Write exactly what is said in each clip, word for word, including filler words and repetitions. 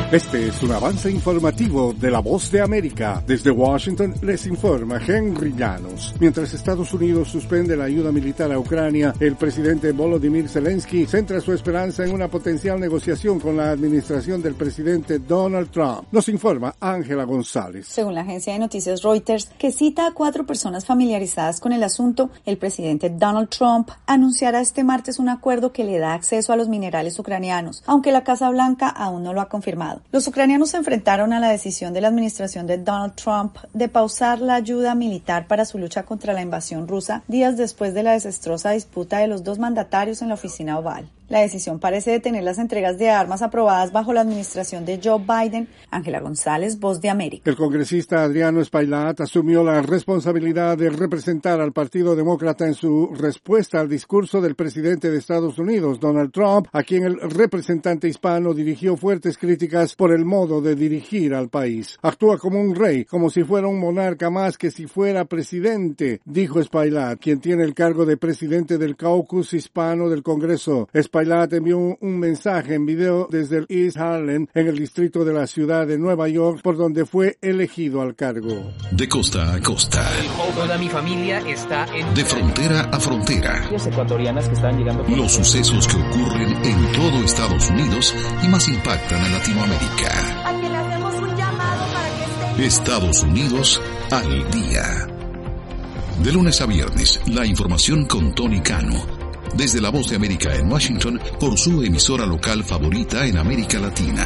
Este es un avance informativo de La Voz de América. Desde Washington les informa Henry Llanos. Mientras Estados Unidos suspende la ayuda militar a Ucrania, el presidente Volodymyr Zelensky centra su esperanza en una potencial negociación con la administración del presidente Donald Trump. Nos informa Ángela González. Según la agencia de noticias Reuters, que cita a cuatro personas familiarizadas con el asunto, el presidente Donald Trump anunciará este martes un acuerdo que le da acceso a los minerales ucranianos, aunque la Casa Blanca aún no lo ha confirmado. Los ucranianos se enfrentaron a la decisión de la administración de Donald Trump de pausar la ayuda militar para su lucha contra la invasión rusa días después de la desastrosa disputa de los dos mandatarios en la oficina oval. La decisión parece detener las entregas de armas aprobadas bajo la administración de Joe Biden. Ángela González, Voz de América. El congresista Adriano Espaillat asumió la responsabilidad de representar al Partido Demócrata en su respuesta al discurso del presidente de Estados Unidos, Donald Trump, a quien el representante hispano dirigió fuertes críticas por el modo de dirigir al país. Actúa como un rey, como si fuera un monarca más que si fuera presidente, dijo Espaillat, quien tiene el cargo de presidente del caucus hispano del Congreso. Espaillat envió un, un mensaje en video desde el East Harlem, en el distrito de la ciudad de Nueva York, por donde fue elegido al cargo. De costa a costa. Toda mi familia está en... De frontera a frontera. Los ecuatorianas que están llegando... Los sucesos que ocurren en todo Estados Unidos y más impactan a Latinoamérica. A quien le hacemos un llamado para que estén... Estados Unidos al día. De lunes a viernes, la información con Tony Cano. Desde La Voz de América en Washington, por su emisora local favorita en América Latina.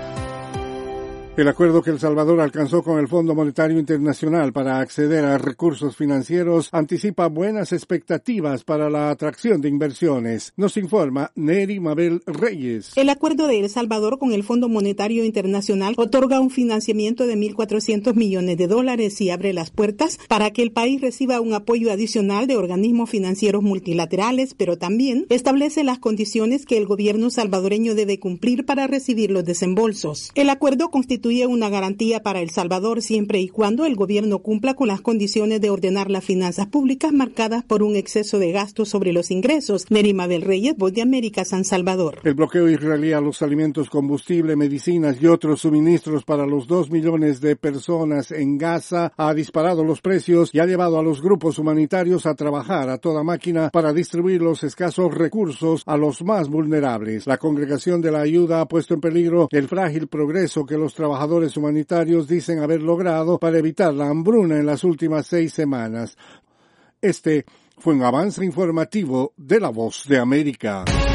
El acuerdo que El Salvador alcanzó con el Fondo Monetario Internacional para acceder a recursos financieros anticipa buenas expectativas para la atracción de inversiones. Nos informa Neri Mabel Reyes. El acuerdo de El Salvador con el Fondo Monetario Internacional otorga un financiamiento de mil cuatrocientos millones de dólares y abre las puertas para que el país reciba un apoyo adicional de organismos financieros multilaterales, pero también establece las condiciones que el gobierno salvadoreño debe cumplir para recibir los desembolsos. El acuerdo constituye una garantía para El Salvador siempre y cuando el gobierno cumpla con las condiciones de ordenar las finanzas públicas marcadas por un exceso de gastos sobre los ingresos. Neri Mabel Reyes, Voz de América, San Salvador. El bloqueo israelí a los alimentos, combustible, medicinas y otros suministros para los dos millones de personas en Gaza ha disparado los precios y ha llevado a los grupos humanitarios a trabajar a toda máquina para distribuir los escasos recursos a los más vulnerables. La Congregación de la Ayuda ha puesto en peligro el frágil progreso que los trabajadores Trabajadores humanitarios dicen haber logrado para evitar la hambruna en las últimas seis semanas. Este fue un avance informativo de La Voz de América.